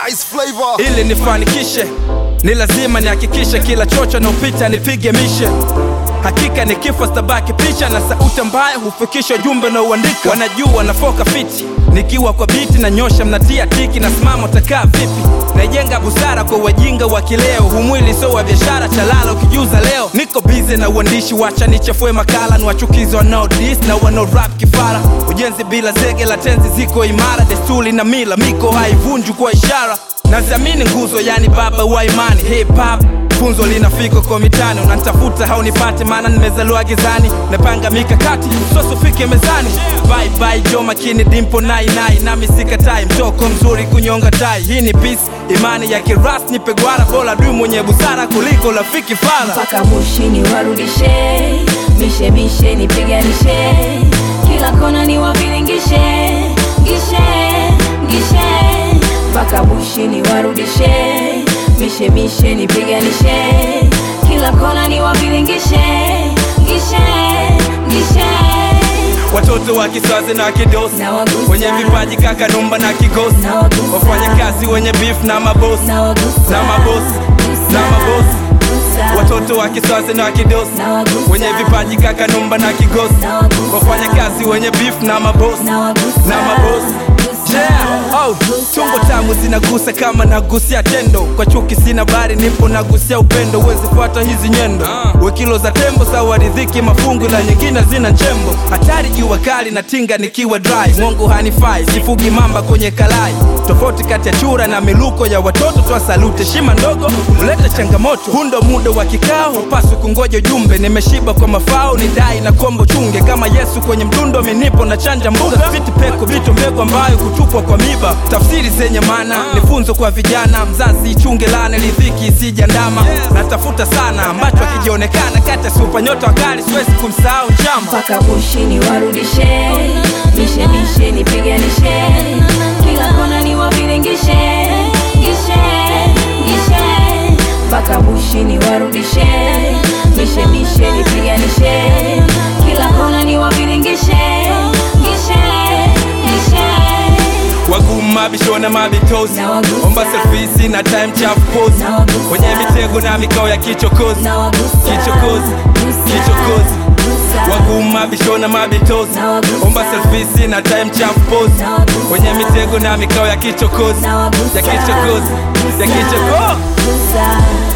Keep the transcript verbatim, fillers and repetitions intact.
Nice flavor. Ili nifanikishe ni lazima nihakikishe kila chocho na upita nipige mishe. Hakika ni kifo stabaki picha na sauti mbaya hufikisha jumbe na uandika. Wanajua nafoka fiti nikiwa kwa biti na nyosha mnatia tiki na simamo takaa vipi. Najenga busara kwa wajinga wa kileo. Humwili so wa biashara chalala ukijuza leo. Niko busy na uandishi wacha nichafue makala. Ni wachukizo wanao diss na wanao rap kifara. Ujenzi bila zege la tenzi ziko imara. Desturi na mila miko haivunju kwa ishara. Naziamini nguzo yani baba wa imani. Hip hop funzo linafika kwa mitani. Unanitafuta haunipati maana nimezaliwa gizani. Napanga mikakati sosu fike mezani. Bye bye jo makini dimpo nai nai. Nami sikatai mtoko mzuri kunyonga tai. Hii ni peace imani ya kiras nipe gwara. Bola dui mwenye busara kuliko rafiki fala. Mpaka bushini warudishe. Mishe mishe nipiganishe. Kila kona ni wavilingishe. Gishe, gishe. Mpaka bushini warudishe. Mishe mishe nipiganishe. Kila kona ni wavilingishe. Gishe, gishe. Watoto wa kisazi na kidosi wenye vipaji kaka numba na kigosi. Wafanya kazi wenye beef na mabosi. Na mabosi, na mabosi. Watoto wa kisazi na kidosi wenye vipaji kaka numba na kigosi. Wafanya kazi wenye beef na mabosi. Na mabosi. Yeah, oh, tungo tamu zinagusa kama nagusia tendo. Kwa chuki sina bari nipo nagusia upendo. Uwezi pata hizi nyendo uh. Wekilo za tembo sawa ridhiki mafungu la nyingine zina chembo. Hatari jua kali na tinga nikiwa dry. Mungu hanifai, sifugi mamba kwenye kalai. Tofauti kati ya chura na miluko ya watoto. Toa salute, shima ndogo uleta changamoto. Hundo muda wa kikao, upasu kungoja ujumbe. Nimeshiba kwa mafao, ni dai na kombo chunge. Kama Yesu kwenye mdundo minipo na chanja mbuga. Fiti peko, vitu mbego ambayo kutupwa kwa miba. Tafsiri zenye mana, nifunzo kwa vijana. Mzazi chunge lane, lidhiki sijandama. Natafuta sana, ambacho akijionekana kata super nyota wakali, siwezi kumsahau chama. Mpaka bushini warudishe. Mishe mishe nipiganishe. Kila kona ni wavilingishe. Gishe, gishe. Mpaka bushini warudishe. Mishe mishe nipiganishe. Kila kona ni wavilingishe. Gishe, gishe. Waguma bishona mabitozi. Omba selfie na time chafu pose. Kwenye mitego na mikao ya kichokozi. Kichokozi, kichokozi. Waguma bishona mabitozi. Omba selfie na time chafu pose. Kwenye mitego na mikao ya kichokozi. Ya kichokozi, ya kichokozi.